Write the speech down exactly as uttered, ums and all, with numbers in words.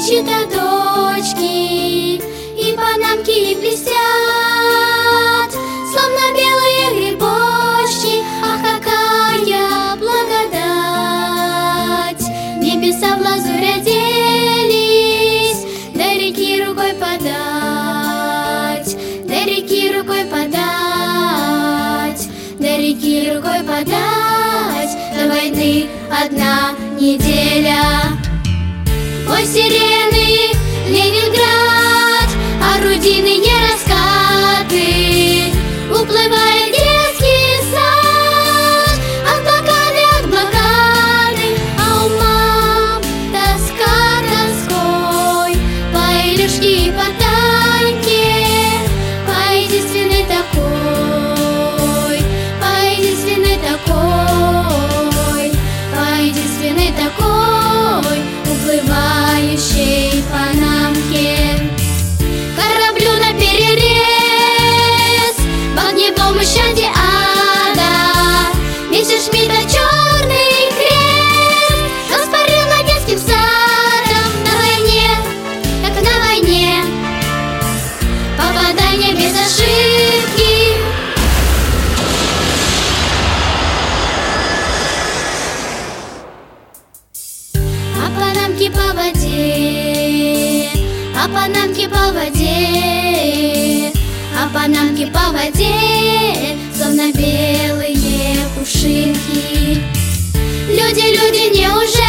личико точки, и панамки и блестят, словно белые грибочки. Ах, какая благодать! Небеса в лазурь оделись, до реки рукой подать, до реки рукой подать, до реки рукой подать. До войны одна неделя. Ой, сирены, Ленинград, орудийные раскаты, уплывает детский сад от блокады, от блокады. А у мам тоска тоской по Илюшке и по Таньке, по единственной такой, по единственной такой, по единственной такой уплывающей панамке. Кораблю наперерез в огневом исчадье ада Мессершмитта черный крест воспарил над детским садом. На войне, как на войне, попадание без ошибки. А панамки по воде, а панамки по воде, а панамки по воде, словно белые пушинки. Люди, люди, неужели